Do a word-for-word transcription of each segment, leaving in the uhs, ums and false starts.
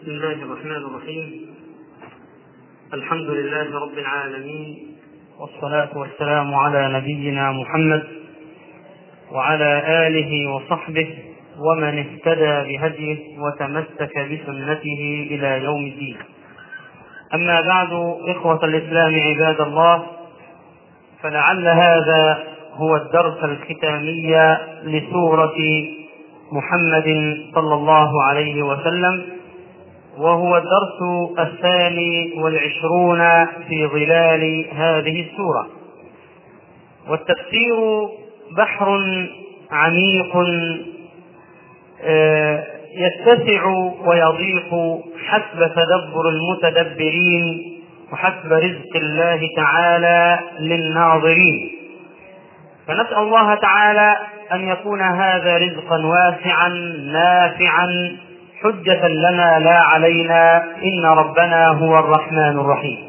بسم الله الرحمن الرحيم. الحمد لله رب العالمين، والصلاة والسلام على نبينا محمد وعلى آله وصحبه ومن اهتدى بهديه وتمسك بسنته إلى يوم الدين. أما بعد، إخوة الإسلام عباد الله، فلعل هذا هو الدرس الختامي لسورة محمد صلى الله عليه وسلم، وهو الدرس الثاني والعشرون في ظلال هذه السورة. والتفسير بحر عميق يتسع ويضيق حسب تدبر المتدبرين وحسب رزق الله تعالى للناظرين، فنسأل الله تعالى أن يكون هذا رزقا واسعا نافعا حجة لنا لا علينا، إن ربنا هو الرحمن الرحيم.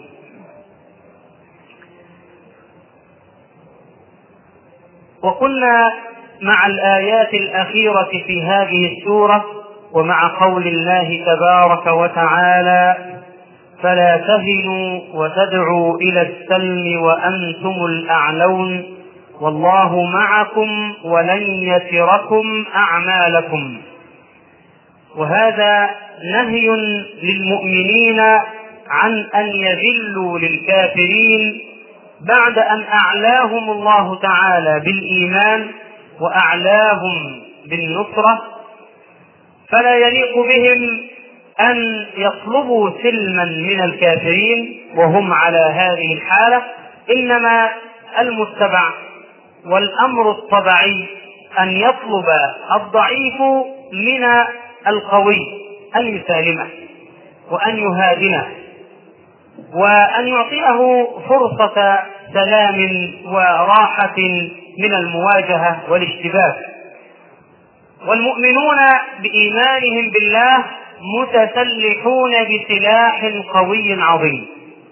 وقلنا مع الآيات الأخيرة في هذه السورة ومع قول الله تبارك وتعالى: فلا تهنوا وتدعوا إلى السلم وأنتم الأعلون والله معكم ولن يتركم أعمالكم. وهذا نهي للمؤمنين عن أن يذلوا للكافرين بعد أن أعلاهم الله تعالى بالإيمان وأعلاهم بالنصرة، فلا يليق بهم أن يطلبوا سلما من الكافرين وهم على هذه الحالة، إنما المتبع والأمر الطبيعي أن يطلب الضعيف من القوي أن يسالمه وأن يهادنه وأن يعطيه فرصة سلام وراحة من المواجهة والاشتباك. والمؤمنون بإيمانهم بالله متسلحون بسلاح قوي عظيم،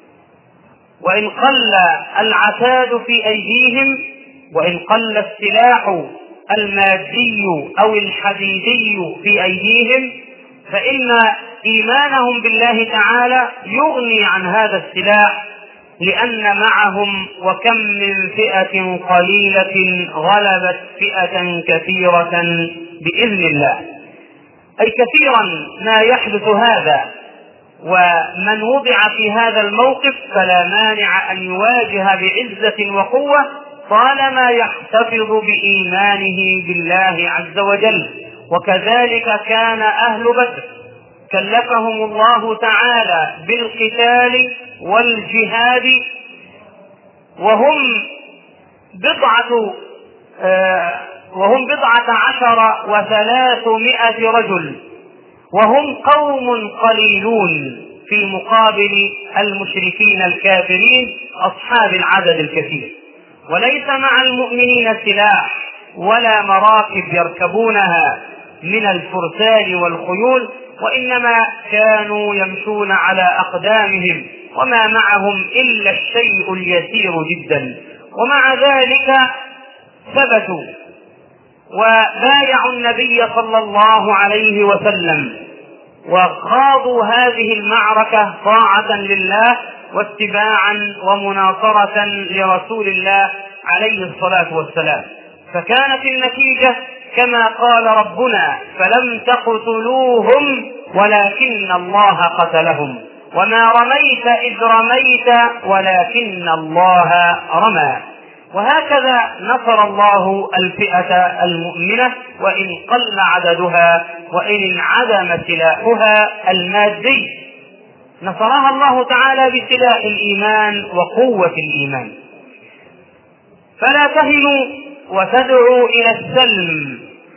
وإن قل العتاد في أيديهم وإن قل السلاح المادي أو الحديدي في أيديهم، فإن إيمانهم بالله تعالى يغني عن هذا السلاح، لأن معهم وكم من فئة قليلة غلبت فئة كثيرة بإذن الله. أي كثيرا ما يحدث هذا، ومن وضع في هذا الموقف فلا مانع أن يواجه بعزة وقوة طالما يحتفظ بإيمانه بالله عز وجل. وكذلك كان أهل بدر، كلفهم الله تعالى بالقتال والجهاد وهم بضعة آه وهم بضعة عشر وثلاثمائة رجل، وهم قوم قليلون في مقابل المشركين الكافرين أصحاب العدد الكثير. وليس مع المؤمنين سلاح ولا مراكب يركبونها من الفرسان والخيول، وإنما كانوا يمشون على أقدامهم وما معهم إلا الشيء اليسير جدا، ومع ذلك ثبتوا وبايعوا النبي صلى الله عليه وسلم وخاضوا هذه المعركة طاعة لله واتباعا ومناصرة لرسول الله عليه الصلاة والسلام. فكانت النتيجة كما قال ربنا: فلم تقتلوهم ولكن الله قتلهم وما رميت إذ رميت ولكن الله رمى. وهكذا نصر الله الفئة المؤمنة وإن قل عددها وإن انعدم سلاحها المادي، نصرها الله تعالى بسلاح الإيمان وقوة الإيمان. فلا تهنوا وتدعوا إلى السلم،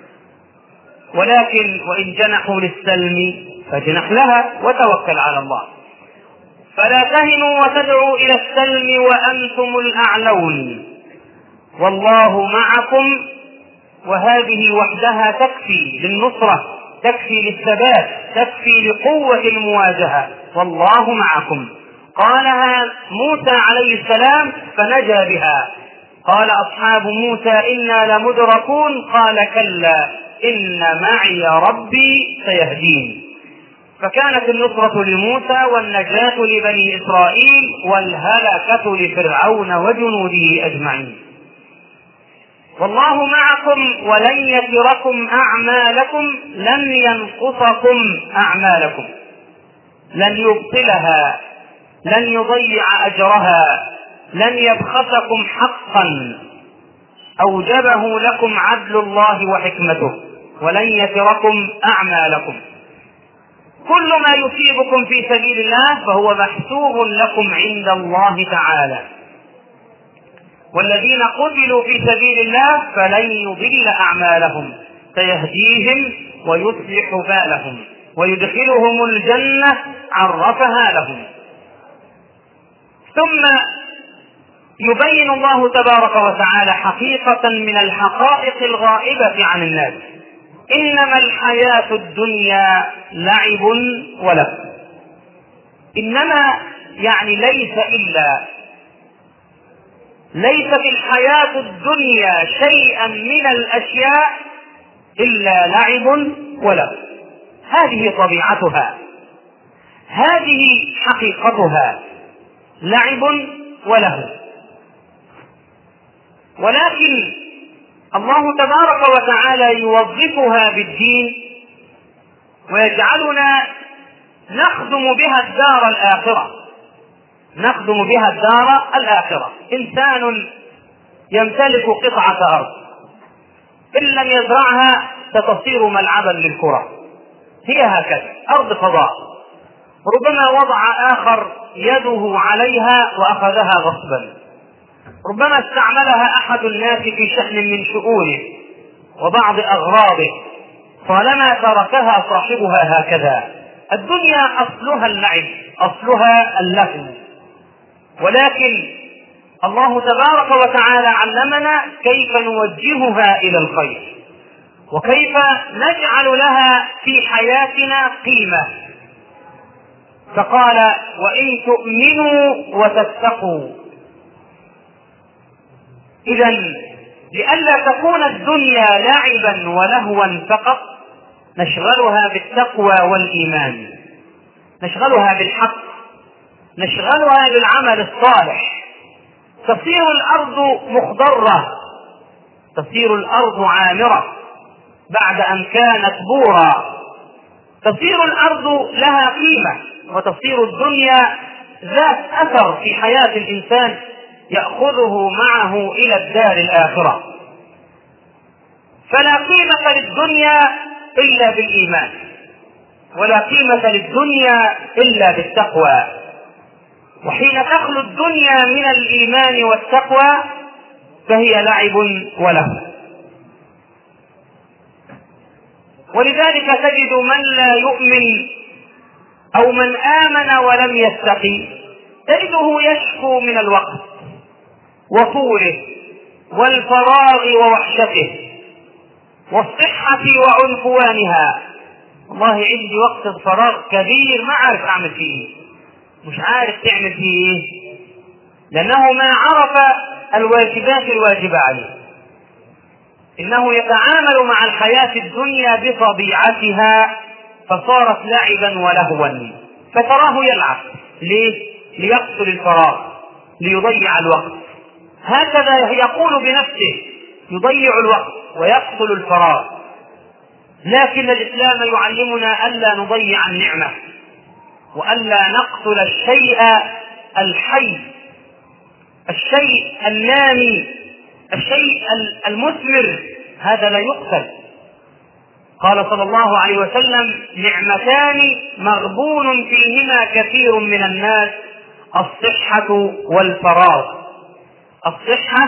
ولكن وإن جنحوا للسلم فاجنح لها وتوكل على الله. فلا تهنوا وتدعوا إلى السلم وأنتم الأعلون والله معكم، وهذه وحدها تكفي للنصرة، تكفي للثبات، تكفي لقوة المواجهة. والله معكم قالها موسى عليه السلام فنجا بها. قال أصحاب موسى: إنا لمدركون، قال: كلا إن معي ربي سيهدين. فكانت النصرة لموسى والنجاة لبني إسرائيل والهلكة لفرعون وجنوده أجمعين. والله معكم ولن يتركم أعمالكم، لن ينقصكم أعمالكم، لن يبطلها، لن يضيع أجرها، لن يبخسكم حقا أوجبه لكم عدل الله وحكمته، ولن يتركم أعمالكم. كل ما يصيبكم في سبيل الله فهو محسوب لكم عند الله تعالى، والذين قتلوا في سبيل الله فلن يضل أعمالهم، سيهديهم ويصلح بالهم ويدخلهم الجنة عرفها لهم. ثم يبين الله تبارك وتعالى حقيقة من الحقائق الغائبة عن الناس: إنما الحياة الدنيا لعب ولهو. إنما يعني ليس إلا، ليس في الحياة الدنيا شيئا من الأشياء إلا لعب ولهو. هذه طبيعتها، هذه حقيقتها، لعب ولهو. ولكن الله تبارك وتعالى يوظفها بالدين ويجعلنا نخدم بها الدار الآخرة، نخدم بها الدار الآخرة. إنسان يمتلك قطعة أرض، إن لم يزرعها ستصير ملعبا للكرة، هي هكذا أرض فضاء. ربما وضع آخر يده عليها وأخذها غصبا، ربما استعملها أحد الناس في شأن من شؤونه وبعض أغراضه، طالما تركها صاحبها هكذا. الدنيا أصلها اللعب، أصلها اللهو، ولكن الله تبارك وتعالى علمنا كيف نوجهها إلى الخير، وكيف نجعل لها في حياتنا قيمة. فقال: وإن تؤمنوا وتتقوا. إذن لئلا تكون الدنيا لعبا ولهوا فقط، نشغلها بالتقوى والإيمان، نشغلها بالحق، نشغلها بالعمل الصالح. تصير الأرض مخضرة، تصير الأرض عامرة بعد أن كانت بورا، تصير الأرض لها قيمة، وتصير الدنيا ذات أثر في حياة الإنسان يأخذه معه إلى الدار الآخرة. فلا قيمة للدنيا إلا بالإيمان، ولا قيمة للدنيا إلا بالتقوى. وحين تخلو الدنيا من الإيمان والتقوى فهي لعب ولهو. ولذلك تجد من لا يؤمن أو من آمن ولم يتقي تجده يشكو من الوقت وطوله والفراغ ووحشته والصحة وعنفوانها. والله عندي وقت الفراغ كبير ما عارف أعمل فيه، مش عارف تعمل فيه إيه، لأنه ما عرف الواجبات الواجبة عليه. إنه يتعامل مع الحياة الدنيا بطبيعتها فصارت لعبا ولهوا، فتراه يلعب. ليه؟ ليقتل الفراغ، ليضيع الوقت. هكذا يقول بنفسه: يضيع الوقت ويقتل الفراغ. لكن الإسلام يعلمنا ألا نضيع النعمة، وألا نقتل الشيء الحي، الشيء النامي، الشيء المثمر، هذا لا يقتل. قال صلى الله عليه وسلم: نعمتان مغبون فيهما كثير من الناس، الصحة والفراغ. الصحة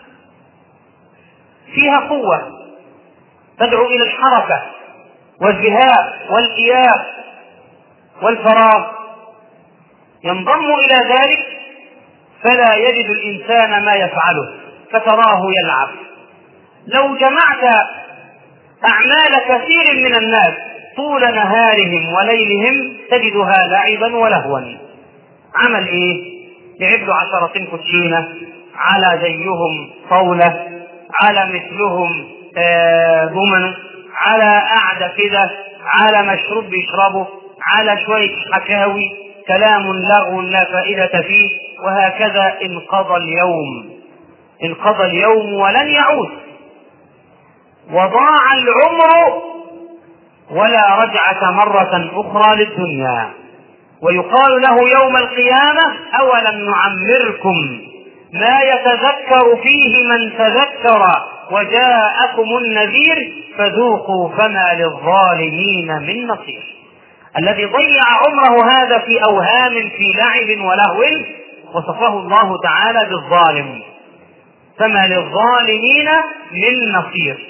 فيها قوة تدعو إلى الحركة والذهاب والإياب، والفراغ ينضم إلى ذلك فلا يجد الإنسان ما يفعله، فتراه يلعب. لو جمعت أعمال كثير من الناس طول نهارهم وليلهم تجدها لعبا ولهوا. عمل إيه؟ لعب عشرة كوتشينة، على زيهم طاولة، على مثلهم ضمن، على قعدة كده، على مشروب بيشربه، على شوية حكاوي، كلام لغو لا فائدة فيه، وهكذا انقضى اليوم، انقضى اليوم ولن يعود، وضاع العمر ولا رجعة مرة أخرى للدنيا. ويقال له يوم القيامة: أولم نعمركم ما يتذكر فيه من تذكر وجاءكم النذير فذوقوا فما للظالمين من نصير. الذي ضيع عمره هذا في أوهام في لعب ولهو وصفه الله تعالى بالظالم، فما للظالمين من نصير.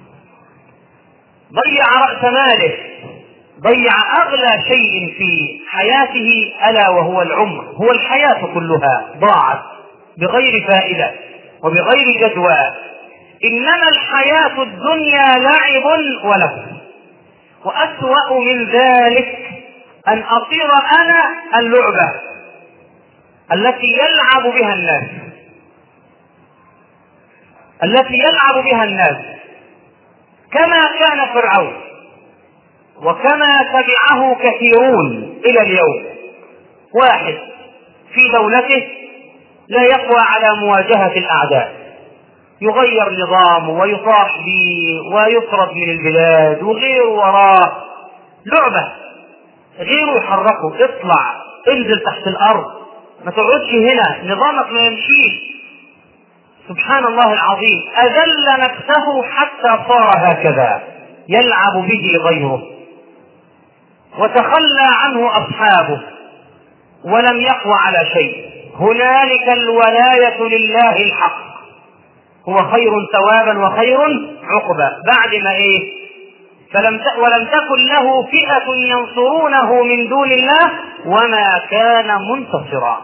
ضيع رأس ماله، ضيع أغلى شيء في حياته ألا وهو العمر، هو الحياة كلها ضاعت بغير فائدة وبغير جدوى. إنما الحياة الدنيا لعب ولهو، وأسوأ من ذلك أن أصير أنا اللعبة التي يلعب بها الناس، التي يلعب بها الناس كما كان فرعون وكما تبعه كثيرون إلى اليوم. واحد في دولته لا يقوى على مواجهة الأعداء، يغير نظامه ويطاح به ويطرد من البلاد، وغيره وراه لعبة، غيره يحركه: اطلع، انزل تحت الأرض، ما تقعدش هنا، نظامك ما يمشيش. سبحان الله العظيم، أذل نفسه حتى صار هكذا يلعب به غيره، وتخلى عنه أصحابه ولم يقوى على شيء. هنالك الولاية لله الحق، هو خير ثوابا وخير عقبا. بعد ما ايه؟ فلم ت... ولم تكن له فئة ينصرونه من دون الله وما كان منتصرا.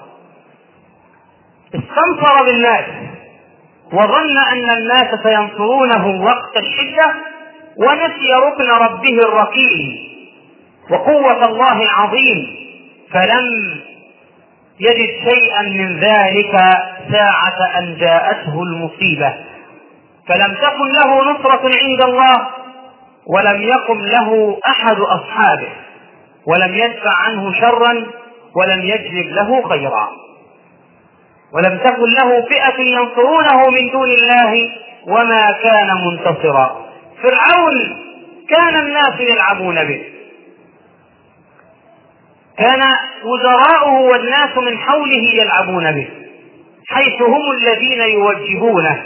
استنصر بالناس وظن أن الناس سينصرونه وقت الشدة، ونسي ركن ربه الركين وقوة الله العظيم، فلم يجد شيئا من ذلك ساعة أن جاءته المصيبة. فلم تكن له نصرة عند الله، ولم يقم له أحد أصحابه، ولم يدفع عنه شرا، ولم يجلب له خيرا، ولم تكن له فئة ينصرونه من دون الله وما كان منتصرا. فرعون كان الناس يلعبون به، كان وزراؤه والناس من حوله يلعبون به، حيث هم الذين يوجهونه.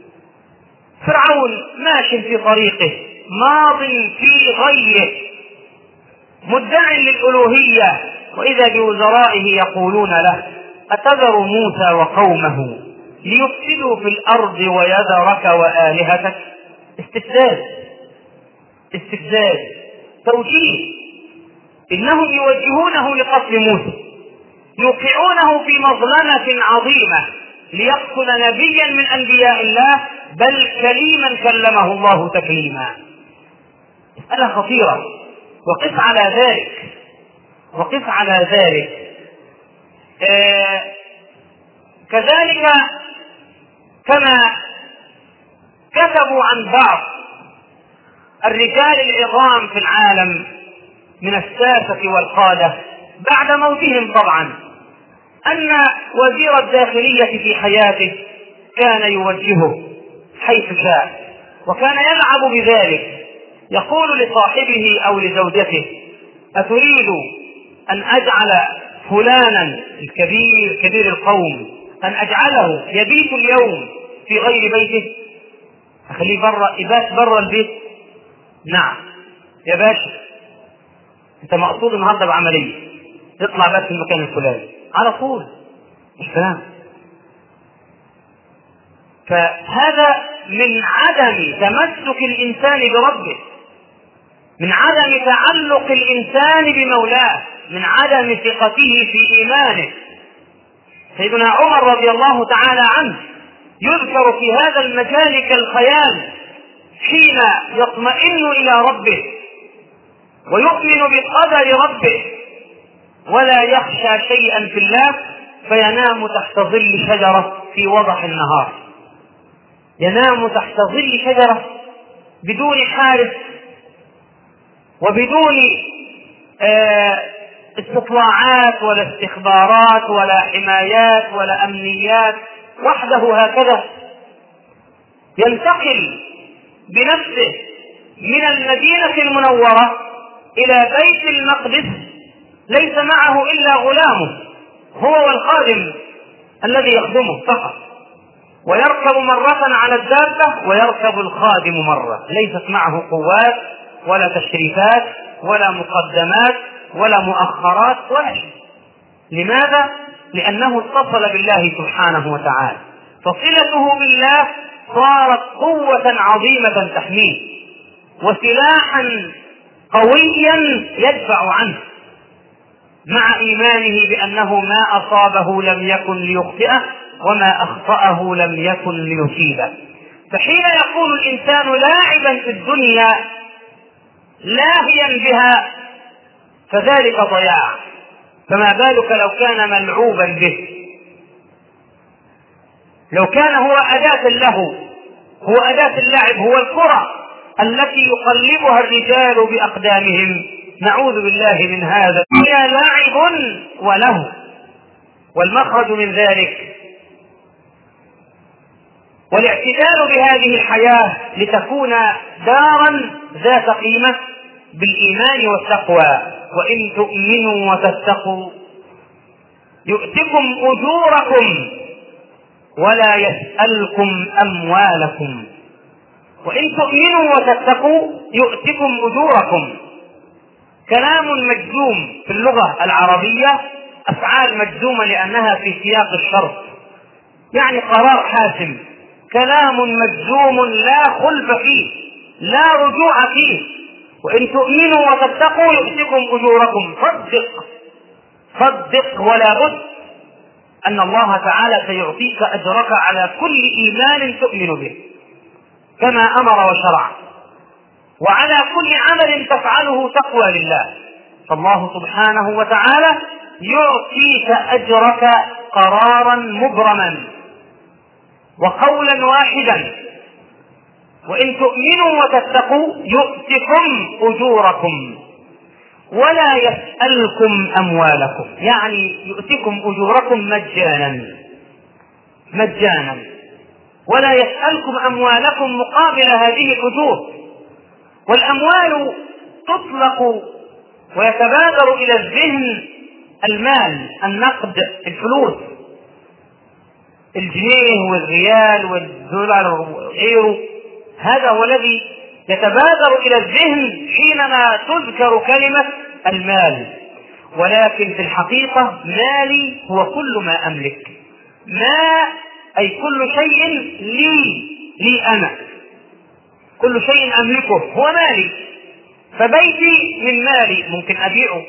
فرعون ماش في طريقه، ماض في غيه، مدع للألوهية، وإذا بوزرائه يقولون له: أتذر موسى وقومه ليفسدوا في الأرض ويذرك وآلهتك؟ استفزاز، استفزاز، توجيه. إنهم يوجهونه لقتل موسى، يوقعونه في مظلمة عظيمة ليقتل نبيا من أنبياء الله، بل كليما كلمه الله تكليما. مسألة خطيرة. وقف على ذلك، وقف على ذلك آه كذلك كما كتبوا عن بعض الرجال العظام في العالم من الساسة والقادة بعد موتهم طبعا، أن وزير الداخلية في حياته كان يوجهه حيث شاء، وكان يلعب بذلك، يقول لصاحبه أو لزوجته: أتريد أن أجعل فلانا الكبير كبير القوم أن أجعله يبيت اليوم في غير بيته، أخليه برا، يبات برا البيت؟ نعم يا باشا، أنت مقصود النهارده بعملية، تطلع بس في المكان الفلاني على طول، مش كلام. فهذا من عدم تمسك الإنسان بربه، من عدم تعلق الإنسان بمولاه، من عدم ثقته في إيمانه. سيدنا عمر رضي الله تعالى عنه يذكر في هذا المجال كالخيال، حين يطمئن إلى ربه ويؤمن بقدر ربه ولا يخشى شيئا في الله، فينام تحت ظل شجرة في وضح النهار، ينام تحت ظل شجرة بدون حارس وبدون آه استطلاعات ولا استخبارات ولا حمايات ولا أمنيات، وحده هكذا ينتقل بنفسه من المدينة المنورة إلى بيت المقدس، ليس معه إلا غلامه هو والخادم الذي يخدمه فقط، ويركب مرة على الدابة ويركب الخادم مرة، ليست معه قوات ولا تشريفات ولا مقدمات ولا مؤخرات ولا شيء. لماذا؟ لأنه اتصل بالله سبحانه وتعالى، فصلته بالله صارت قوة عظيمة تحميه وسلاحا قويا يدفع عنه، مع إيمانه بأنه ما أصابه لم يكن ليخطئه وما أخطأه لم يكن ليصيبه. فحين يكون الإنسان لاعبا في الدنيا لاهيا بها فذلك ضياع، فما بالك لو كان ملعوبا به، لو كان هو أداة له، هو أداة اللعب، هو الكرة التي يقلبها الرجال بأقدامهم. نعوذ بالله من هذا، هي لاعب وله. والمخرج من ذلك والاعتدال بهذه الحياة لتكون دارا ذات قيمة بالإيمان والتقوى. وإن تؤمنوا وتتقوا يؤتكم أجوركم ولا يسألكم أموالكم. وإن تؤمنوا وتتقوا يؤتكم أجوركم. كلام مجزوم في اللغة العربية، أفعال مجزومة لأنها في سياق الشرط، يعني قرار حاسم، كلام مجزوم لا خلف فيه لا رجوع فيه. وإن تؤمنوا وتتقوا يؤتكم أجوركم. صدق صدق ولا بد أن الله تعالى سيعطيك أجرك على كل إيمان تؤمن به كما أمر وشرع، وعلى كل عمل تفعله تقوى لله. فالله سبحانه وتعالى يعطيك أجرك قرارا مبرما وقولا واحدا. وإن تؤمنوا وتتقوا يؤتكم أجوركم ولا يسألكم أموالكم، يعني يؤتكم أجوركم مجانا مجانا ولا يسألكم أموالكم مقابل هذه الأجور. والأموال تطلق ويتبادر إلى الذهن المال، النقد، الفلوس، الجنيه والريال والدولار والإيرو، هذا هو الذي يتبادر إلى الذهن حينما تذكر كلمة المال. ولكن في الحقيقة مالي هو كل ما أملك، ما أي كل شيء لي لي أنا، كل شيء أملكه هو مالي. فبيتي من مالي ممكن أبيعه،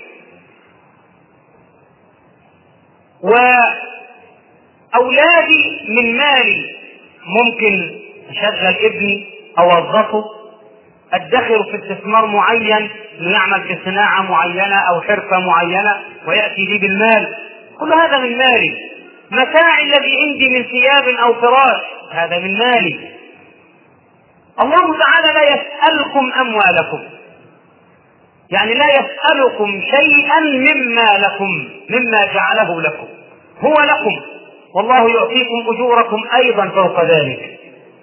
وأولادي من مالي ممكن أشغل ابني أوظفه، أدخر في استثمار معين ليعمل في صناعة معينة أو حرفة معينة ويأتي لي بالمال، كل هذا من مالي. متاعي الذي عندي من ثياب أو فراش هذا من مالي. الله تعالى لا يسألكم أموالكم، يعني لا يسألكم شيئا مما لكم، مما جعله لكم، هو لكم، والله يعطيكم أجوركم أيضا فوق ذلك.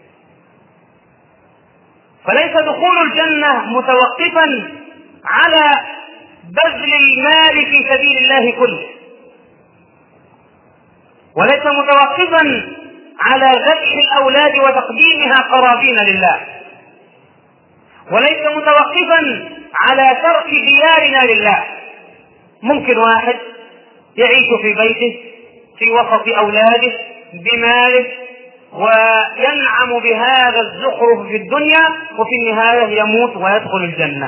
فليس دخول الجنة متوقفا على بذل المال في سبيل الله كله، وليس متوقفا على ذبح الأولاد وتقديمها قرابين لله، وليس متوقفا على ترك ديارنا لله. ممكن واحد يعيش في بيته في وسط أولاده بماله وينعم بهذا الزخرف في الدنيا، وفي النهاية يموت ويدخل الجنة.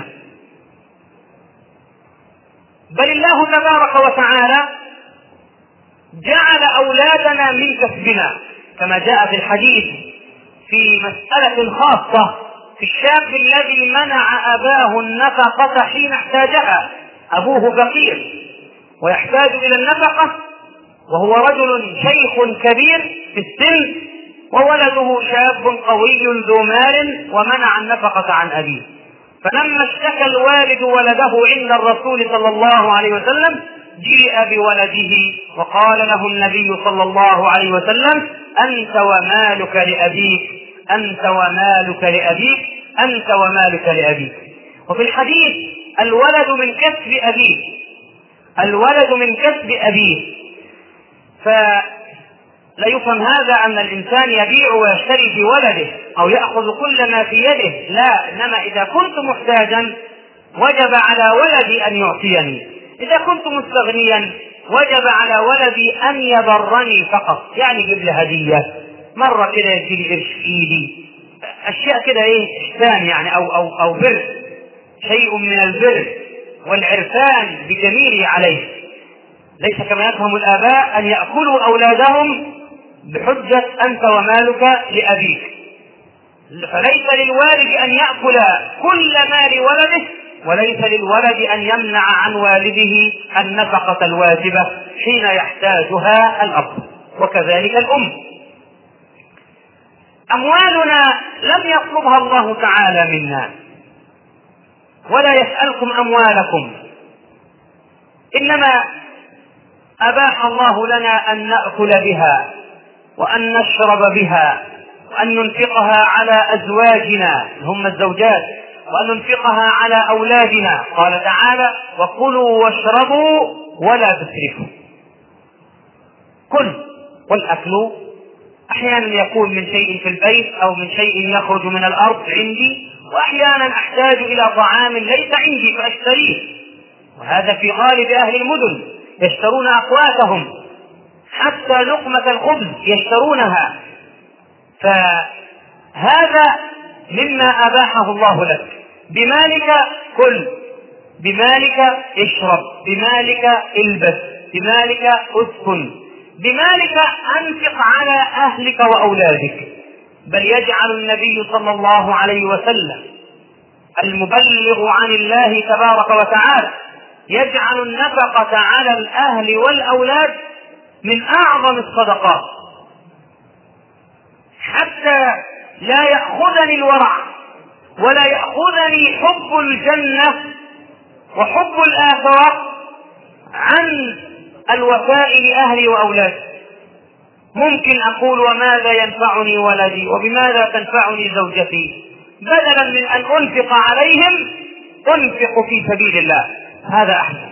بل الله تبارك وتعالى جعل أولادنا من كسبنا، كما جاء في الحديث في مسألة خاصة في الشاب الذي منع أباه النفقة حين احتاجها. أبوه فقير ويحتاج إلى النفقة، وهو رجل شيخ كبير في السن، وولده شاب قوي ذو مال، ومنع النفقة عن أبيه. فلما اشتكى الوالد ولده عند الرسول صلى الله عليه وسلم جيء بولده وقال له النبي صلى الله عليه وسلم: أنت ومالك لأبيك، أنت ومالك لأبيك، أنت ومالك لأبيك. وفي الحديث: الولد من كسب أبيه، الولد من كسب أبيه. فلا يفهم هذا أن الإنسان يبيع ويشتري في ولده أو يأخذ كل ما في يده، لا، إنما إذا كنت محتاجا وجب على ولدي أن يعطيني، إذا كنت مستغنيا وجب على ولدي أن يبرني فقط، يعني يجيب لي هدية مرة كده، يجيب لي قرش في إيدي، أشياء كده إيه إحسان يعني، أو أو أو بر، شيء من البر والعرفان بجميله عليه. ليس كما يفهم الآباء أن يأكلوا أولادهم بحجة أنت ومالك لأبيك. فليس للوالد أن يأكل كل مال ولده، وليس للولد أن يمنع عن والده النفقة الواجبة حين يحتاجها الأب، وكذلك الأم. أموالنا لم يطلبها الله تعالى منا، ولا يسألكم أموالكم، إنما أباح الله لنا أن نأكل بها وأن نشرب بها وأن ننفقها على أزواجنا هم الزوجات، وأن ننفقها على أولادنا. قال تعالى: وكلوا واشربوا ولا تسرفوا. كل والأكل أحيانا يكون من شيء في البيت أو من شيء يخرج من الأرض عندي، وأحيانا أحتاج إلى طعام ليس عندي فأشتريه، وهذا في غالب أهل المدن، يشترون أقواتهم، حتى لقمة الخبز يشترونها. فهذا مما أباحه الله لك. بمالك كل، بمالك اشرب، بمالك البس، بمالك اسكن، بمالك أنفق على أهلك وأولادك. بل يجعل النبي صلى الله عليه وسلم المبلغ عن الله تبارك وتعالى يجعل النفقة على الأهل والأولاد من أعظم الصدقات، حتى لا يأخذني الورع ولا يأخذني حب الجنة وحب الآخرة عن الوفاء لأهلي وأولادي. ممكن أقول: وماذا ينفعني ولدي، وبماذا تنفعني زوجتي؟ بدلا من أن أنفق عليهم أنفق في سبيل الله، هذا أحسن.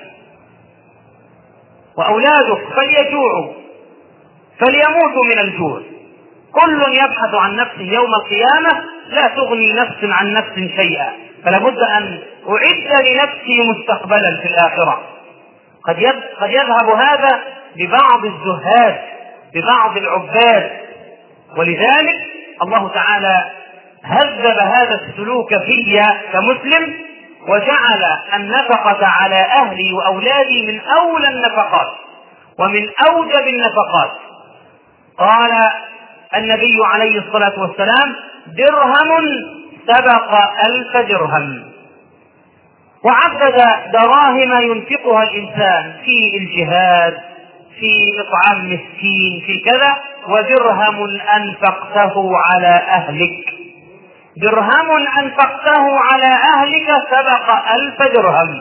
وأولادك فليجوعوا فليموتوا من الجوع، كل يبحث عن نفسه يوم القيامة، لا تغني نفس عن نفس شيئا، فلا بد أن أعد لنفسي مستقبلا في الآخرة. قد يذهب هذا ببعض الزهاد، ببعض العباد، ولذلك الله تعالى هذب هذا السلوك في كمسلم، وجعل النفقة على أهلي وأولادي من أولى النفقات ومن أوجب النفقات. قال النبي عليه الصلاة والسلام: درهم سبق ألف درهم. وعدد دراهم ينفقها الإنسان في الجهاد، في إطعام مسكين، في كذا. ودرهم أنفقته على أهلك، درهم أنفقته على أهلك سبق ألف درهم.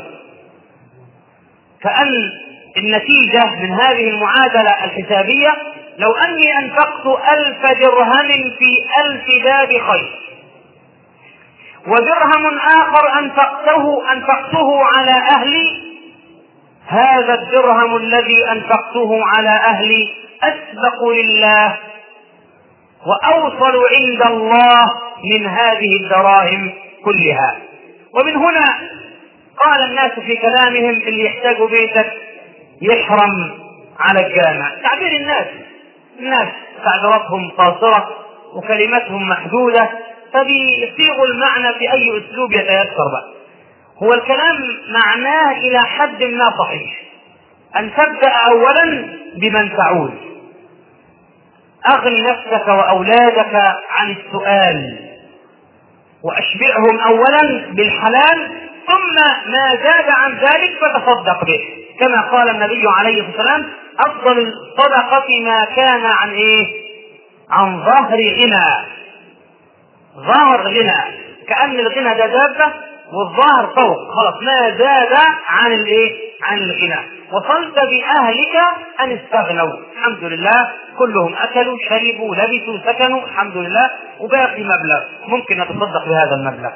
فأن النتيجة من هذه المعادلة الحسابية: لو أني أنفقت ألف درهم في ألف باب خير، ودرهم آخر أنفقته أنفقته على أهلي، هذا الدرهم الذي أنفقته على أهلي أسبق لله وأوصل عند الله من هذه الدراهم كلها. ومن هنا قال الناس في كلامهم: اللي يحتاج بيتك يحرم على الجامع. تعبير الناس الناس تعبيراتهم قاصرة وكلمتهم محدودة، فبيصيغوا المعنى في أي أسلوب يتيسر بقى. هو الكلام معناه إلى حد ما صحيح، أن تبدأ أولا بمن تعول، أغن نفسك وأولادك عن السؤال، وأشبعهم أولا بالحلال، ثم ما زاد عن ذلك فتصدق به، كما قال النبي عليه الصلاة والسلام: أفضل الصدقة ما كان عن إيه؟ عن ظهر غنى. ظهر غنى، كأن الغنى ده دابة والظهر فوق، خلاص ما زاد عن الايه؟ عن الغناء. وصلت باهلك ان استغنوا، الحمد لله كلهم اكلوا شربوا لبسوا سكنوا الحمد لله، وباقي مبلغ ممكن نتصدق بهذا المبلغ.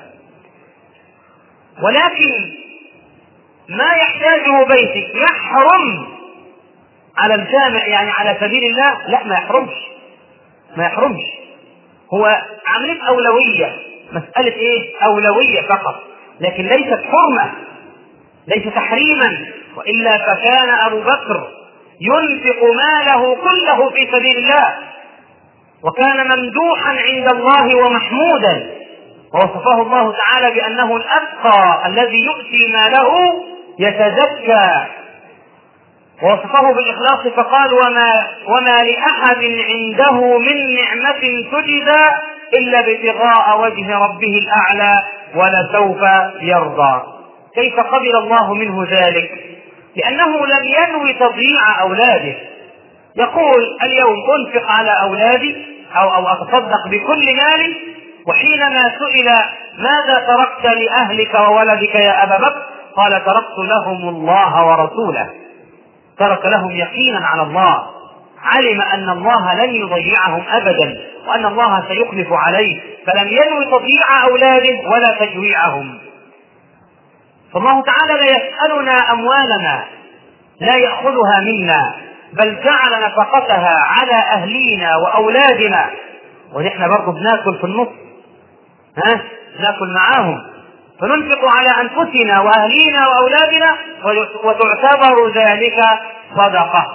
ولكن ما يحتاجه بيتك يحرم على الجامع يعني على سبيل الله؟ لا، ما يحرمش ما يحرمش هو عملية أولوية، مسألة ايه؟ أولوية فقط، لكن ليست حرمة، ليس تحريما، وإلا فكان أبو بكر ينفق ماله كله في سبيل الله، وكان ممدوحا عند الله ومحمودا، ووصفه الله تعالى بأنه الأتقى الذي يؤتي ماله يتزكى، ووصفه بالإخلاص فقال وما, وما لأحد عنده من نعمة تجزى إلا ابتغاء وجه ربه الأعلى ولسوف يرضى. كيف قبل الله منه ذلك؟ لأنه لم ينوي تضييع أولاده، يقول اليوم أنفق على أولادي أو, أو أتصدق بكل مالي، وحينما سئل ماذا تركت لأهلك وولدك يا أبا بكر؟ قال تركت لهم الله ورسوله، ترك لهم يقينا على الله، علم أن الله لن يضيعهم أبدا وأن الله سيخلف عليه، فلم ينوي تضييع أولاده ولا تجويعهم. فالله تعالى لا يسألنا أموالنا، لا يأخذها منا، بل جعل نفقتها على أهلينا وأولادنا، ونحن برضو بناكل في النص، ها ناكل معاهم، فننفق على أنفسنا وأهلينا وأولادنا، وتعتبر ذلك صدقة،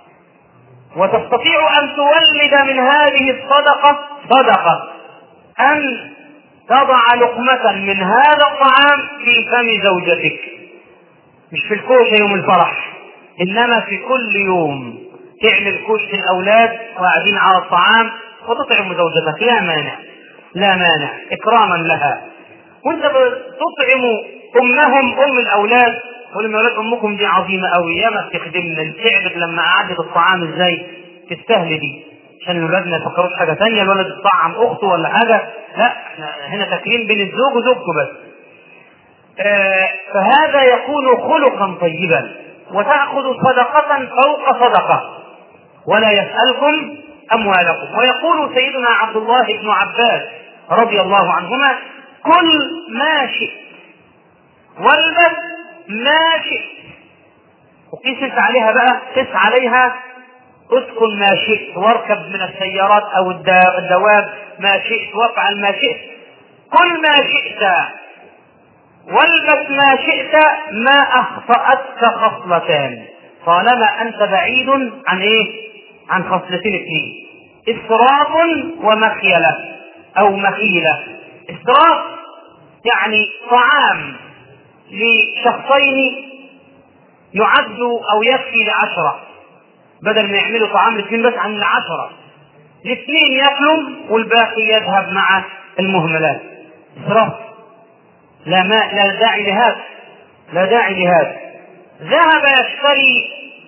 وتستطيع أن تولد من هذه الصدقة صدقة أن تضع لقمة من هذا الطعام في فم زوجتك، مش في الكوشة يوم الفرح، إنما في كل يوم تعمل كوش الأولاد وقاعدين على الطعام وتطعم زوجتك، لا مانع لا مانع إكراما لها. وانت تطعم أمهم أم الأولاد، ولما أولاد أمكم دي عظيمة أوي، يا ما بتخدمنا تعبت لما قعدت الطعام إزاي تستهل دي، عشان الولاد ما يفكروش حاجة تانية، الولد يطعم أخته ولا حاجة، لا هنا تكريم بين الزوج وزوجته بس. آه فهذا يكون خلقا طيبا، وتأخذ صدقة فوق صدقة، ولا يسألكم أموالكم. ويقول سيدنا عبد الله بن عباس رضي الله عنهما كل ما شئت والبس ما شئت، وقيس انت عليها بقى، قس عليها اسكن ما شئت، واركب من السيارات او الدواب ما شئت، وافعل ما شئت، كل ما شئت والبس ما شئت، ما اخطأتك خصلتان، طالما انت بعيد عن ايه؟ عن خصلتين اثنين، اسراف ومخيلة او مخيلة. اسراف يعني طعام لشخصين يعد او يكفي لعشرة، بدل ما يعملوا طعام الاثنين بس عن العشرة، الاثنين ياكلوا والباقي يذهب مع المهملات، اسراف، لا ما لا داعي لهذا لا داعي لهذا. ذهب يشتري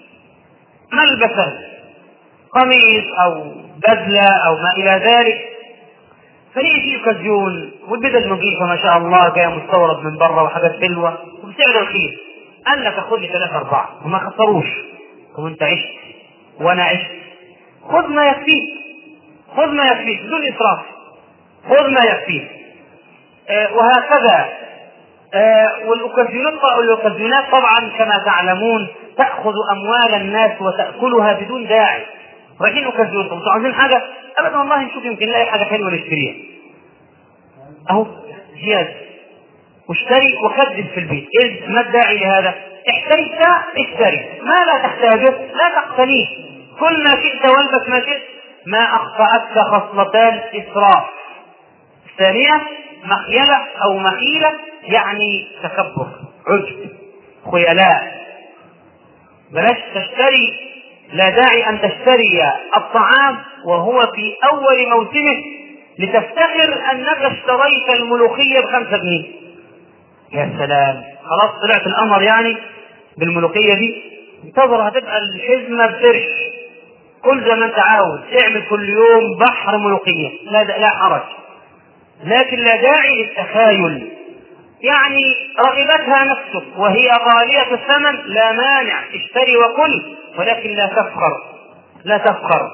ملبسا قميص او بدلة او ما الى ذلك، فليه في اوكازيون والبدل نظيفة ما شاء الله جايه مستورد من بره وحاجات حلوة وبسعر رخيص، قال لك خذ لي ثلاثة أربعة وما خسروش، وانت عشت وانا عشت، خذ ما يكفيك خذ ما يكفيك بدون اسراف، خذ ما يكفيك. آه وهكذا آه والاوكازيونات طبعا كما تعلمون تأخذ أموال الناس وتأكلها بدون داعي، رايحين اوكازيون طب عايزين حاجة ابدا والله نشوف يمكن نلاقي حاجة حلوة نشتريها، اهو زيادة واشتري وخدم في البيت، إيه ما الداعي لهذا؟ احتريت اشتري، ما لا تحتاجه لا تقتنيه، كل ما شئت والبس ما شئت، ما أخطأتك خصلتان إسراف. الثانية مخيلة أو مخيلة يعني تكبر عجب خيلاء، بلاش تشتري، لا داعي أن تشتري الطعام وهو في أول موسمه لتفتخر أنك اشتريت الملوخية بخمسة جنيه، يا سلام خلاص طلعت الأمر يعني بالملوخية دي، انتظر هتبقى الحزمة بترش، كل زي ما انت عاوز اعمل كل يوم بحر ملوخية، لا لا حرج، لكن لا داعي للتخايل يعني رغبتها نفسك وهي غالية الثمن، لا مانع، اشتري وكل، ولكن لا تفخر، لا تفخر.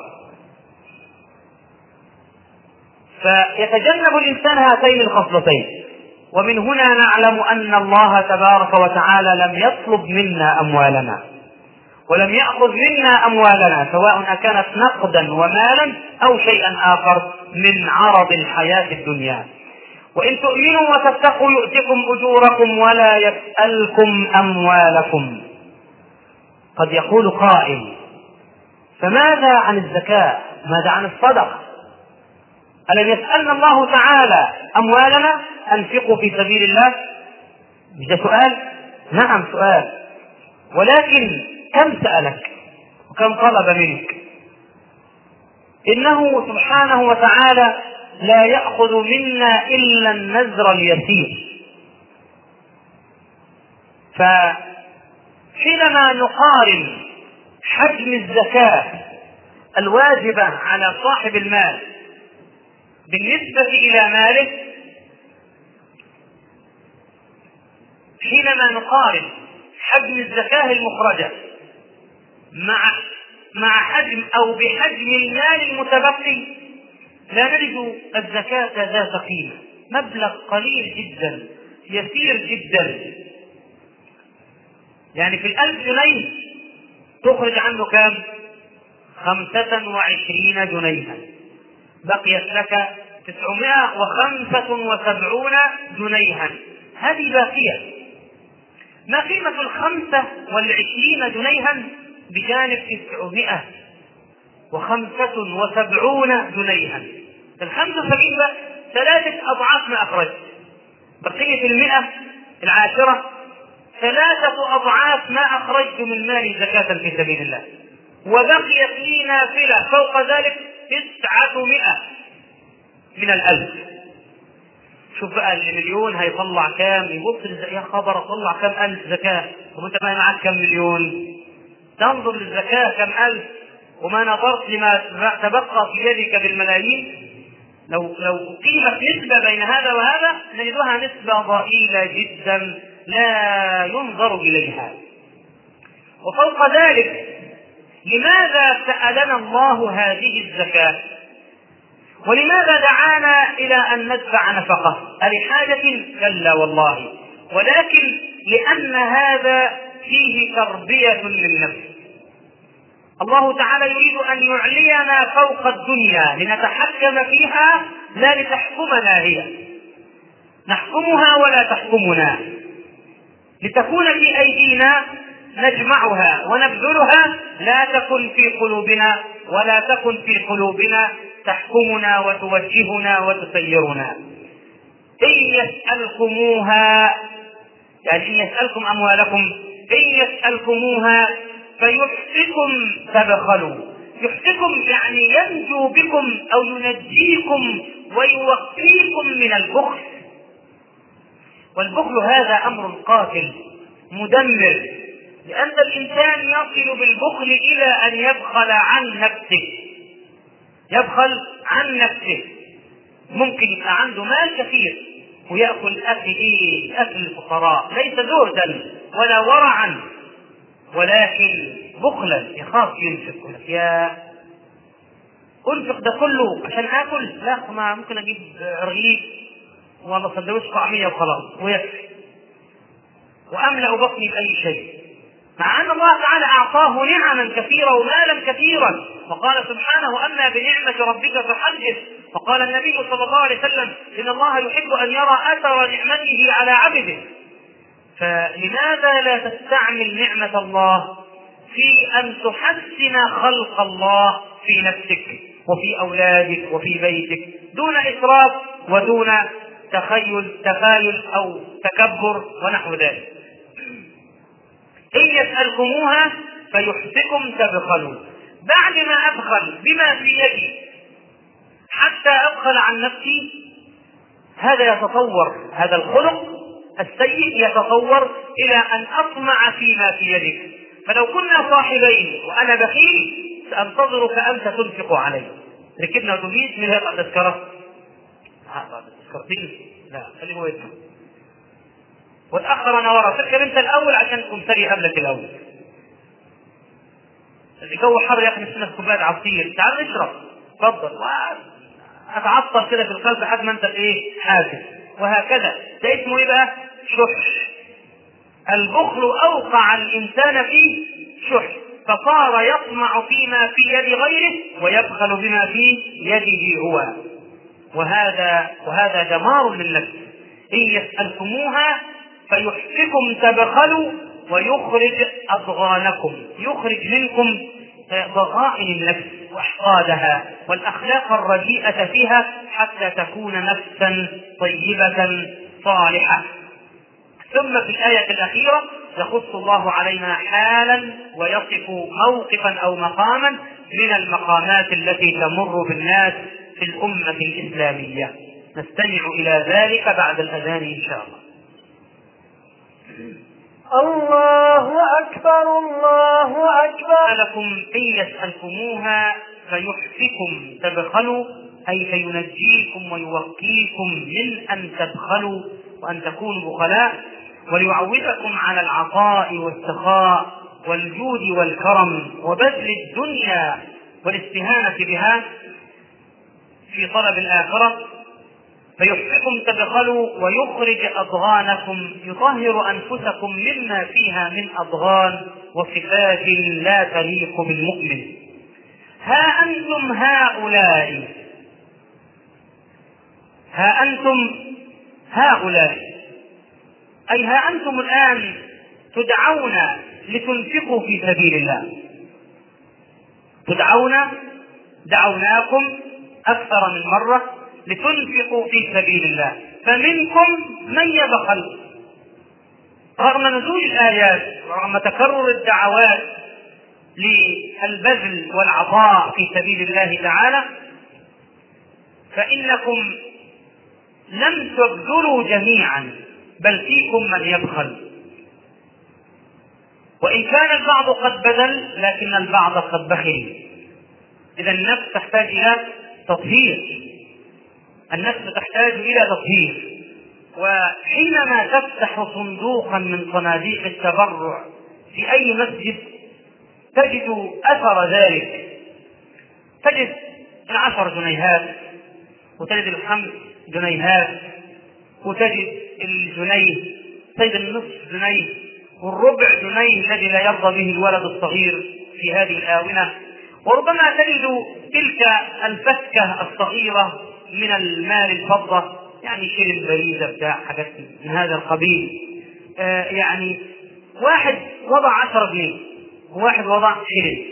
فيتجنب الإنسان هاتين الخصلتين. ومن هنا نعلم أن الله تبارك وتعالى لم يطلب منا أموالنا، ولم يأخذ منا أموالنا، سواء كانت نقدا ومالا أو شيئا آخر من عرض الحياة الدنيا. وإن تؤمنوا وتتقوا يؤتكم أجوركم ولا يسألكم أموالكم. قد يقول قائل: فماذا عن الزكاة؟ ماذا عن الصدقة؟ ألم يسألنا الله تعالى أموالنا أنفقوا في سبيل الله؟ ده سؤال؟ نعم سؤال، ولكن كم سألك وكم طلب منك؟ إنه سبحانه وتعالى لا يأخذ منا إلا النذر اليسير. فحينما نقارن حجم الزكاة الواجبة على صاحب المال بالنسبة إلى ماله، حينما نقارن حجم الزكاة المخرجة مع مع حجم أو بحجم المال المتبقي، لا نجد الزكاة ذات قيمة، مبلغ قليل جدا يسير جدا. يعني في الألف جنيه تخرج عنه كام؟ خمسة وعشرين جنيها، بقيت لك تسعمائة وخمسة وسبعون جنيها، هذه باقية. ما قيمة الخمسة والعشرين جنيها بجانب تسعمائة وخمسة وسبعون جنيها؟ الخمسة وسبعين ثلاثة أضعاف ما أخرجت، بقية المئة العاشرة ثلاثة أضعاف ما أخرجت من مالي زكاة في سبيل الله، وبقيت لي نافلة فوق ذلك تسعمائة من الألف. شوف بقى المليون هيطلع كام، يبص يا خبر طلع كام ألف زكاة، وانت ما معك كم مليون؟ تنظر للزكاة كم ألف وما نظرت لما تبقى في يدك بالملايين. لو لو قيمت نسبة بين هذا وهذا نجدها نسبة ضئيلة جدا لا ينظر إليها. وفوق ذلك لماذا سألنا الله هذه الزكاة؟ ولماذا دعانا إلى أن ندفع نفقة؟ ألحاجة؟ كلا والله، ولكن لأن هذا فيه تربية للنفس. الله تعالى يريد أن يعلينا فوق الدنيا لنتحكم فيها لا لتحكمنا هي، نحكمها ولا تحكمنا، لتكون في أيدينا نجمعها ونبذلها، لا تكن في قلوبنا ولا تكن في قلوبنا تحكمنا وتوجهنا وتسيرنا. إن يسألكموها، يعني إن يسألكم أموالكم، إن يسألكموها فيحفكم تبخلوا. يحفكم يعني ينجو بكم أو ينجيكم ويوقيكم من البخل. والبخل هذا أمر قاتل مدمر، لأن الإنسان يصل بالبخل إلى أن يبخل عن نفسه، يبخل عن نفسه. ممكن يبقى عنده مال كثير ويأكل أكل إيه؟ أكل الفقراء، ليس زهدا ولا ورعا، ولكن بخلا، يخاف ينفق. يا أنفق ده كله عشان آكل؟ لا، ما ممكن أجيب رغيف والله سندويش طعمية وخلاص ويكفي، وأملأ بطني بأي شيء، مع أن الله تعالى أعطاه نعما كثيرة ومالا كثيرا. وقال سبحانه: أما بنعمة ربك فحدث. وقال النبي صلى الله عليه وسلم: إن الله يحب أن يرى أثر نعمته على عبده. فلماذا لا تستعمل نعمة الله في أن تحسن خلق الله في نفسك وفي أولادك وفي بيتك دون إسراف ودون تخيل تخايل أو تكبر ونحو ذلك. إن يسألكموها فيحفكم تبخلوا. بعد ما أبخل بما في يدي حتى أبخل عن نفسي، هذا يتطور، هذا الخلق السيء يتطور إلى أن أطمع فيما في يدك. فلو كنا صاحبين وأنا بخيل سأنتظرك أنت تنفق علي. ركبنا أتوبيس، من هذا التذكرة؟ هذا التذكرتين؟ لا، خليه هو يدفع. وتأخر أنا ورا، تركب أنت الأول عشان تكون سري قبلك الأول. الجو حر يا أخي، نفسنا في كوباية عصير، تعال نشرب، اتفضل. أتعطل كده في القلب لحد ما أنت إيه حاسس، وهكذا. ده اسمه إيه بقى؟ شح. البخل أوقع الإنسان فيه شح، فصار يطمع فيما في يد غيره ويبخل بما في يده هو. وهذا وهذا دمار للنفس. إن يسألكموها فيحفكم تبخلوا ويخرج أضغانكم، يخرج منكم ضغائن النفس وأحقادها والأخلاق الرديئة فيها حتى تكون نفسا طيبة صالحة. ثم في الآية الأخيرة يخص الله علينا حالا ويصف موقفا أو مقاما من المقامات التي تمر بالناس في الأمة الإسلامية. نستمع إلى ذلك بعد الأذان إن شاء الله. الله أكبر الله أكبر. لكم إن يسألكموها فيحفكم تبخلوا، أي فينجيكم ويوقيكم من أن تبخلوا وأن تكونوا بخلاء، وليعودكم على العطاء والسخاء والجود والكرم وبذل الدنيا والاستهانة بها في طلب الآخرة. فيحفكم تبخلوا ويخرج أضغانكم، يطهر أنفسكم مما فيها من أضغان وصفات لا تليق بالمؤمن. ها أنتم هؤلاء ها أنتم هؤلاء أي ها أنتم الآن تدعون لتنفقوا في سبيل الله، تدعون دعوناكم أكثر من مرة لتنفقوا في سبيل الله، فمنكم من يبخل رغم نزول الآيات ورغم تكرر الدعوات للبذل والعطاء في سبيل الله تعالى، فإنكم لم تبذلوا جميعا بل فيكم من يبخل. وإن كان البعض قد بذل لكن البعض قد بخل. إذا النفس تحتاج إلى تطهير، النفس تحتاج إلى تطهير. وحينما تفتح صندوقا من صناديق التبرع في أي مسجد تجد أثر ذلك، تجد العشر جنيهات وتجد الخمس جنيهات وتجد الجنيه، تجد النصف جنيه والربع جنيه الذي لا يرضى به الولد الصغير في هذه الآونة، وربما تجد تلك الفتكة الصغيرة من المال الفضة، يعني شيل البريدة بتاع حاجات من هذا القبيل. آه يعني واحد وضع عشرة جنيه وواحد وضع شيلين،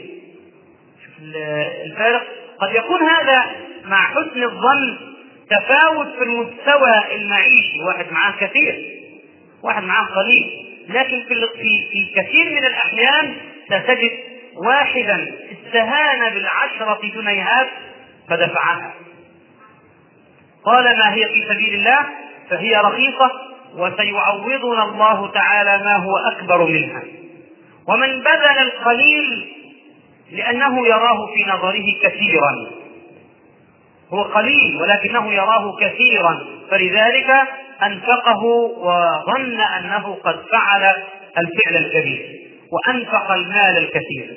الفارق قد يكون هذا مع حسن الظن تفاوت في المستوى المعيشي، واحد معاه كثير واحد معاه قليل، لكن في في كثير من الأحيان ستجد واحدا استهان بالعشرة جنيهات فدفعها، قال ما هي في سبيل الله فهي رخيصة وسيعوضنا الله تعالى ما هو أكبر منها. ومن بذل القليل لأنه يراه في نظره كثيرا، هو قليل ولكنه يراه كثيرا، فلذلك أنفقه وظن أنه قد فعل الفعل الكبير وأنفق المال الكثير.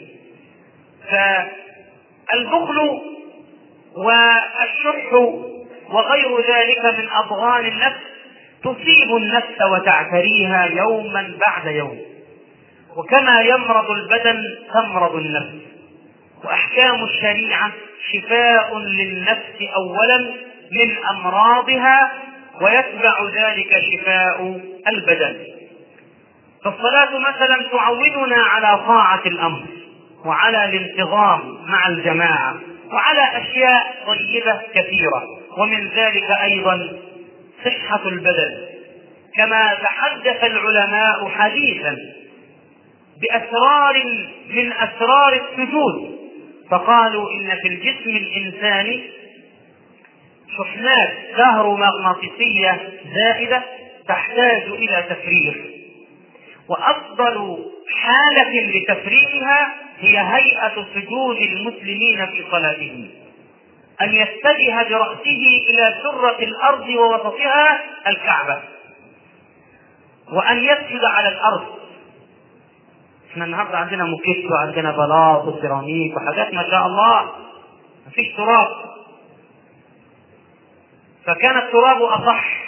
فالبخل والشح وغير ذلك من أضغان النفس تصيب النفس وتعتريها يوما بعد يوم، وكما يمرض البدن تمرض النفس. وأحكام الشريعة شفاء للنفس أولا من أمراضها، ويتبع ذلك شفاء البدن. فالصلاة مثلا تعودنا على طاعة الأمر وعلى الانتظام مع الجماعة وعلى أشياء طيبة كثيرة، ومن ذلك أيضا صحة البدن، كما تحدث العلماء حديثا بأسرار من أسرار السجود، فقالوا إن في الجسم الإنساني شحنات كهرومغناطيسية زائدة تحتاج إلى تفريغ، وأفضل حالة لتفريغها هي هيئة سجود المسلمين في صلاتهم، أن يتجه برأسه إلى سرة الأرض ووسطها الكعبة، وأن يسجد على الأرض. احنا النهارده عندنا موكيت وعندنا بلاط وسيراميك وحاجات ما شاء الله، مفيش تراب، فكان التراب أصح.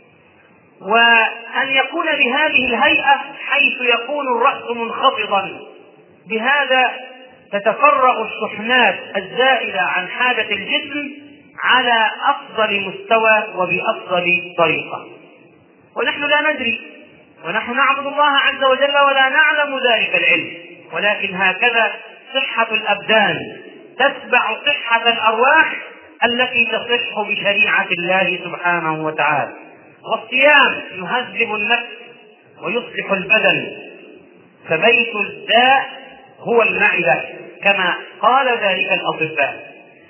وأن يكون بهذه الهيئة حيث يكون الرأس منخفضا، بهذا تتفرغ الشحنات الزائدة عن حاجة الجسم على أفضل مستوى وبأفضل طريقة. ونحن لا ندري، ونحن نعبد الله عز وجل ولا نعلم ذلك العلم، ولكن هكذا صحة الأبدان تتبع صحة الأرواح التي تصح بشريعة الله سبحانه وتعالى. والصيام يهذب النفس ويصلح البدن، فبيت الداء هو المعدة كما قال ذلك الأطباء.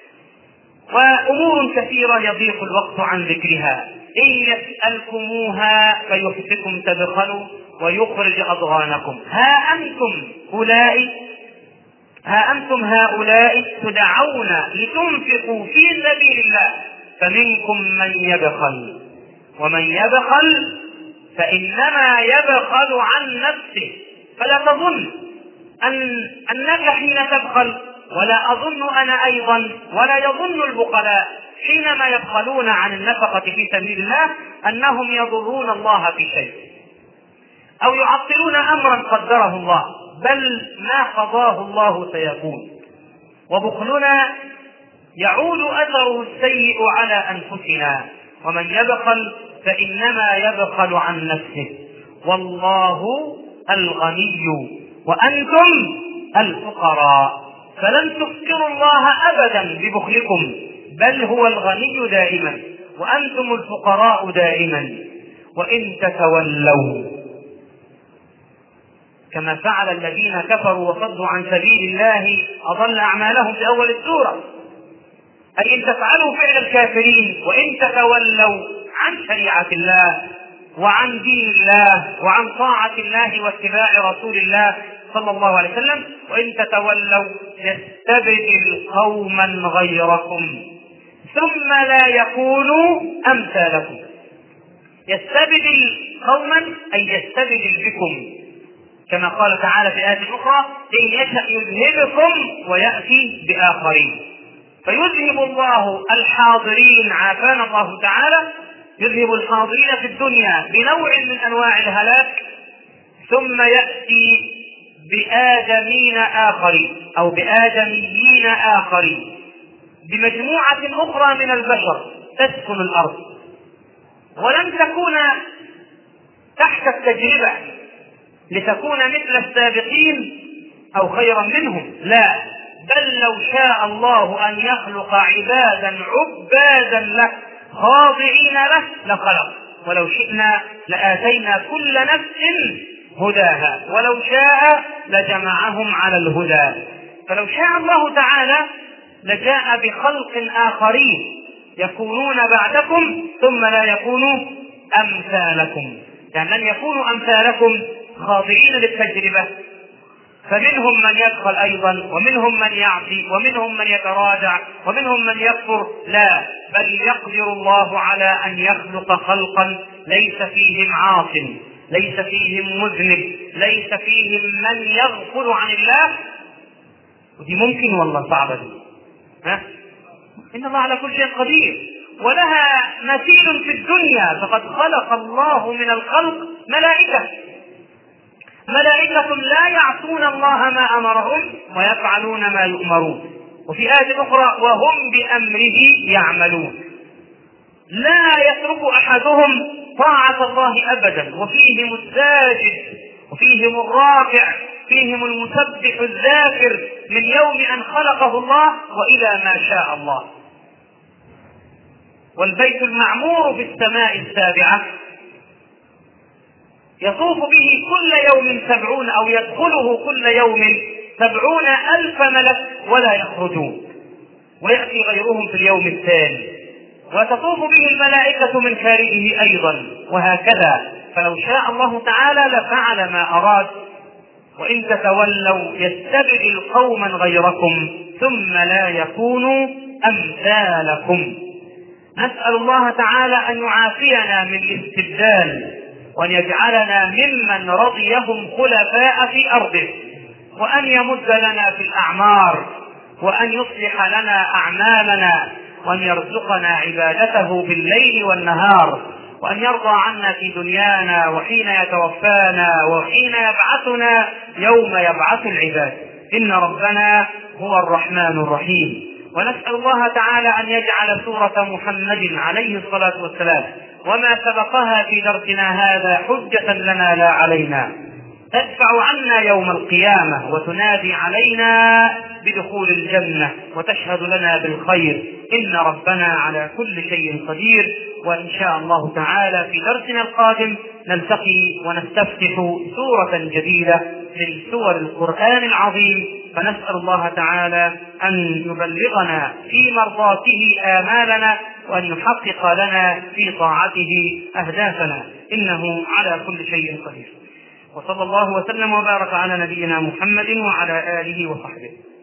وأمور كثيرة يضيق الوقت عن ذكرها. إن يسألكموها فيحفكم تبخلوا ويخرج أضغانكم. ها أنتم أولئك ها أنتم هؤلاء تدعون لتنفقوا في سبيل الله فمنكم من يبخل، ومن يبخل فإنما يبخل عن نفسه. فلا تظن أن أنك حين تبخل، ولا أظن أنا أيضا ولا يظن البخلاء حينما يبخلون عن النفقة في سبيل الله أنهم يضرون الله في شيء أو يعطلون أمرا قدره الله، بل ما قضاه الله سيكون. وبخلنا يعود أثره السيء على أنفسنا. ومن يبخل فإنما يبخل عن نفسه، والله الغني وأنتم الفقراء، فلن تفكروا الله أبدا ببخلكم، بل هو الغني دائما وأنتم الفقراء دائما. وإن تتولوا كما فعل الذين كفروا وصدوا عن سبيل الله أضل أعمالهم في أول السورة، أي إن تفعلوا فعل الكافرين وإن تتولوا عن شريعة الله وعن دين الله وعن طاعة الله واتباع رسول الله صلى الله عليه وسلم، وإن تتولوا يستبدل قوما غيركم ثم لا يكونوا أمثالكم. يستبدل قوما أي يستبدل بكم، كما قال تعالى في آية أخرى إن يشأ يذهبكم ويأتي بآخرين. فيذهب الله الحاضرين عافانا الله تعالى، يذهب الحاضرين في الدنيا بنوع من أنواع الهلاك، ثم يأتي بآدمين آخرين أو بآدميين آخرين بمجموعة أخرى من البشر تسكن الأرض، ولن تكون تحت التجربة لتكون مثل السابقين أو خيرا منهم، لا، بل لو شاء الله أن يخلق عبادا عبادا له خاضعين له لخلق، ولو شئنا لآتينا كل نفس هداها ولو شاء لجمعهم على الهدى. فلو شاء الله تعالى لجاء بخلق آخرين يكونون بعدكم ثم لا يكونوا أمثالكم، يعني لن يكونوا أمثالكم خاضعين للتجربة، فمنهم من يدخل أيضا ومنهم من يعصي ومنهم من يتراجع ومنهم من يكفر، لا، بل يقدر الله على أن يخلق خلقا ليس فيهم عاص، ليس فيهم مذنب، ليس فيهم من يغفل عن الله. ودي ممكن والله صعبة دي، ها؟ إن الله على كل شيء قدير. ولها مثيل في الدنيا، فقد خلق الله من الخلق ملائكة ملائكة لا يعصون الله ما أمرهم ويفعلون ما يؤمرون. وفي آية أخرى وهم بأمره يعملون. لا يترك أحدهم طاعة الله أبدا، وفيهم الساجد وفيهم الراكع، فيهم المسبح الذاكر من يوم أن خلقه الله وإلى ما شاء الله. والبيت المعمور في السماء السابعة يطوف به كل يوم سبعون أو يدخله كل يوم سبعون ألف ملك ولا يخرجون، ويأتي غيرهم في اليوم الثاني، وتطوف به الملائكة من خارجه أيضا، وهكذا. فلو شاء الله تعالى لفعل ما أراد. وإن تتولوا يستبدل قوما غيركم ثم لا يكونوا أمثالكم. نسأل الله تعالى أن يعافينا من الاستبدال وأن يجعلنا ممن رضيهم خلفاء في أرضه، وأن يمد لنا في الأعمار، وأن يصلح لنا أعمالنا، وأن يرزقنا عبادته بالليل والنهار، وأن يرضى عنا في دنيانا وحين يتوفانا وحين يبعثنا يوم يبعث العباد. إن ربنا هو الرحمن الرحيم. ونسأل الله تعالى أن يجعل سورة محمد عليه الصلاة والسلام وما سبقها في درسنا هذا حجة لنا لا علينا، تدفع عنا يوم القيامة وتنادي علينا بدخول الجنة وتشهد لنا بالخير. إن ربنا على كل شيء قدير. وإن شاء الله تعالى في درسنا القادم نلتقي ونستفتح سورة جديدة من سور القرآن العظيم، فنسأل الله تعالى أن يبلغنا في مرضاته آمالنا، وأن يحقق لنا في طاعته أهدافنا، إنه على كل شيء قدير. وصلى الله وسلم وبارك على نبينا محمد وعلى آله وصحبه.